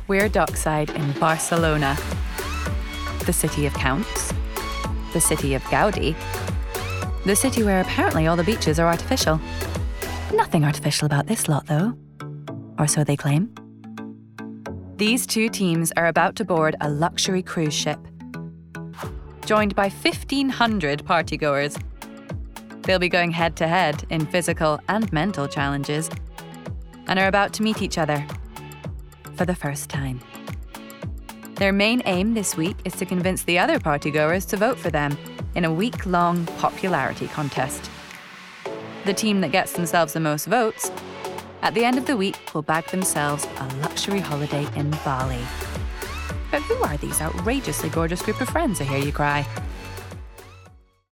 We're dockside in Barcelona, the city of counts, the city of Gaudi, the city where apparently all the beaches are artificial. Nothing artificial about this lot, though. Or so they claim. These two teams are about to board a luxury cruise ship, joined by 1,500 partygoers. They'll be going head-to-head in physical and mental challenges, and are about to meet each other for the first time. Their main aim this week is to convince the other partygoers to vote for them in a week-long popularity contest. The team that gets themselves the most votes, at the end of the week, will bag themselves a luxury holiday in Bali. But who are these outrageously gorgeous group of friends, I hear you cry?